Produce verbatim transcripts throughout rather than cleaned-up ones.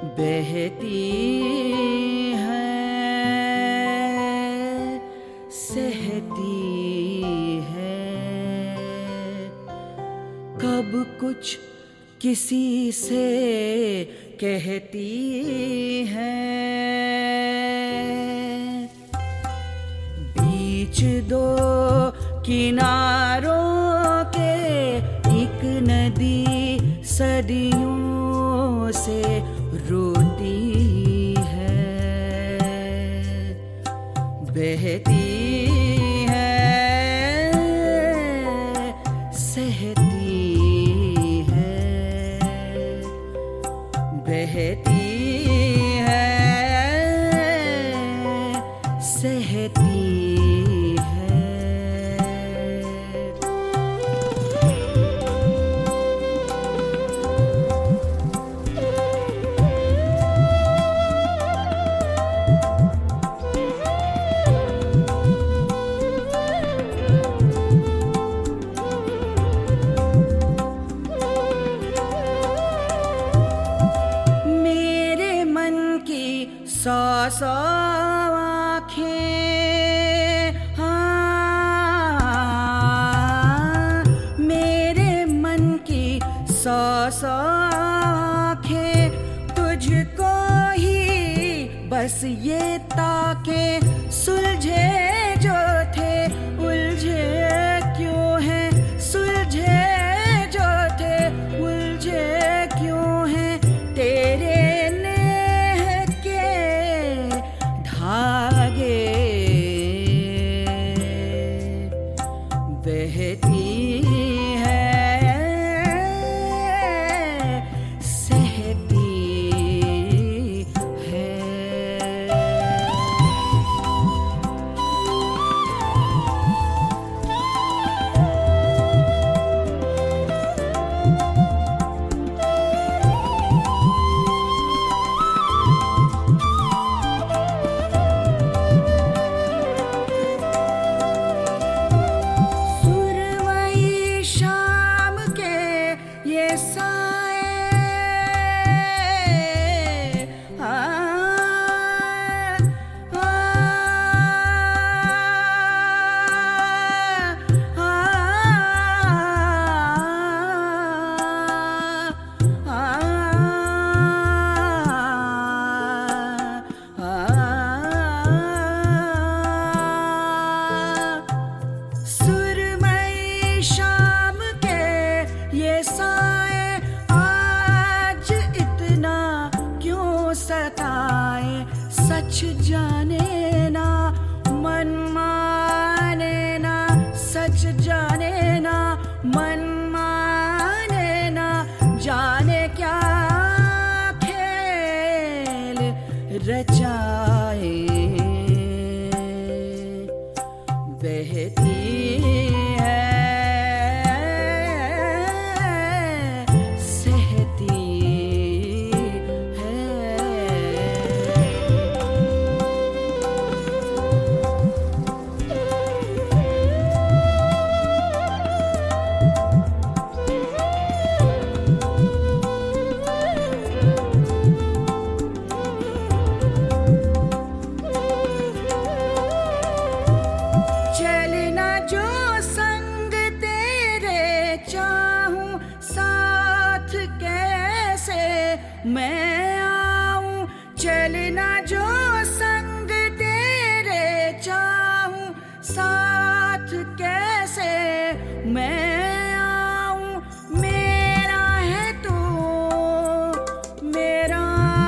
बहती है, सहती है, कब कुछ किसी से कहती है। बीच दो किनारों के एक नदी सदियों से रोती है, बहती है, सहती है, बहती है, सहती है। सौ सौ आँखें, हाँ, मेरे मन की सौ सौ आँखें तुझको ही बस ये ताके, सुलझे जो थे उलझे क्यों हैं, सुलझे जो थे उलझे क्यों हैं, तेरे बहती है, सहती है। सच जाने ना मन माने ना, सच जाने ना मन माने ना, जाने क्या खेल रचाए, बहती है, सहती मैं आऊं, चलना जो संग तेरे चाहूं, साथ कैसे मैं आऊं, मेरा है तू, मेरा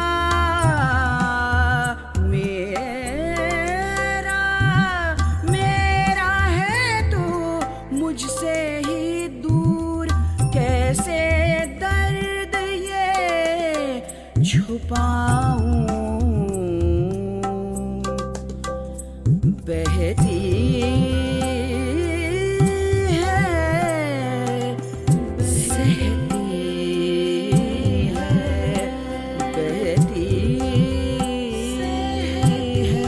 मेरा मेरा है तू, मुझसे ही दूर कैसे दर्द ये छुपाऊं, बहती है, सहती है, बहती है,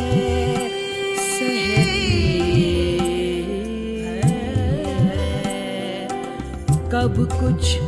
सहती है, कब कुछ